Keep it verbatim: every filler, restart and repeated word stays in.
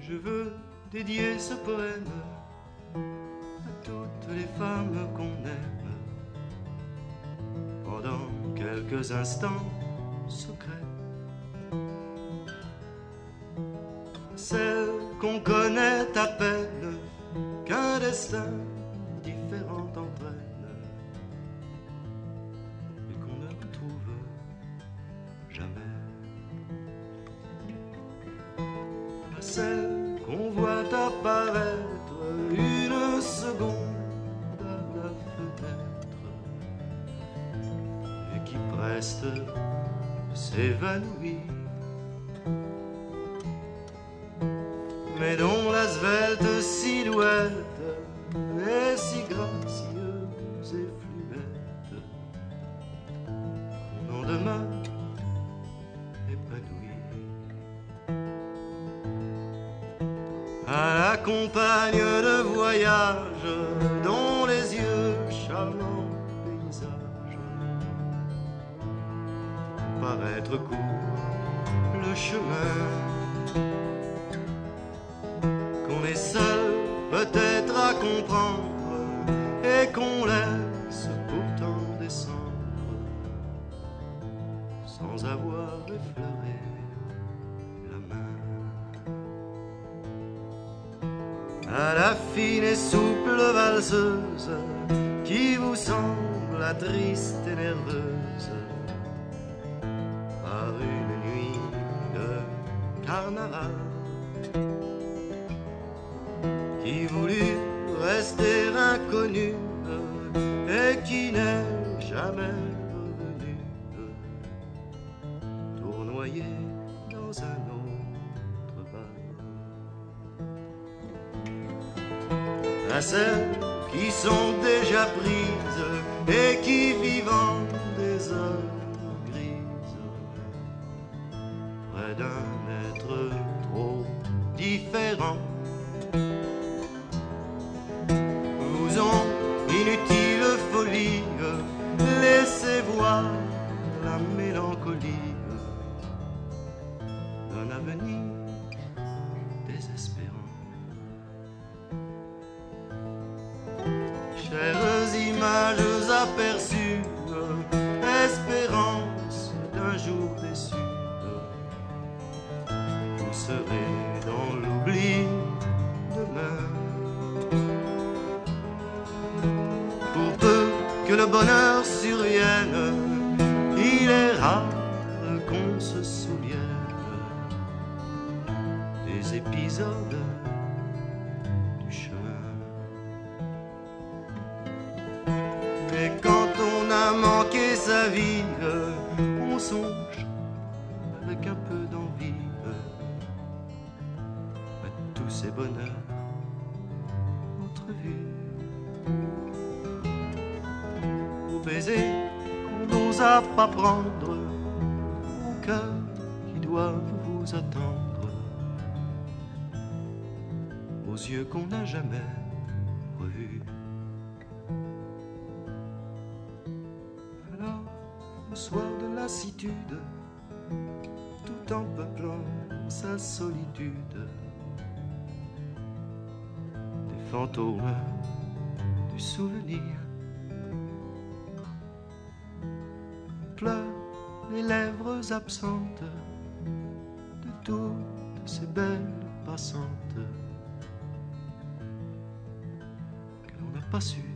Je veux dédier ce poème à toutes les femmes qu'on aime pendant quelques instants secrets. Celles qu'on connaît à peine, qu'un destin différent entraîne et qu'on ne retrouve jamais. À celles qu'on voit apparaître une seconde à la fenêtre et qui preste s'évanouit, mais dont la svelte silhouette est si gracieuse et fluette qu'on en demeure épanoui. À la compagne de voyage dont les yeux charmants paysages paraître court le chemin, qu'on est seul peut-être à comprendre et qu'on laisse pourtant descendre sans avoir effleuré la main. À la fine et souple valseuse qui vous semble la triste et nerveuse par une nuit de carnaval, qui voulut rester inconnue et qui n'est jamais revenue, tournoyée dans un autre bal. À celles qui sont déjà prises et qui vivent en des heures grises près d'un être trop différent, vous ont inutile folie laissez voir la mélancolie d'un avenir désespérant. Chères images aperçues, espérance d'un jour déçu, vous serez dans l'oubli demain. Pour peu que le bonheur survienne, il est rare qu'on se souvienne des épisodes du chemin. Mais quand on a manqué sa vie, on songe avec un peu d'envie à tous ces bonheurs entrevus, aux baisers qu'on n'osa pas prendre, aux cœurs qui doivent vous attendre, aux yeux qu'on n'a jamais revus. Alors, au soir de lassitude, tout en peuplant sa solitude, des fantômes du souvenir pleurent les lèvres absentes de toutes ces belles passantes que l'on n'a pas su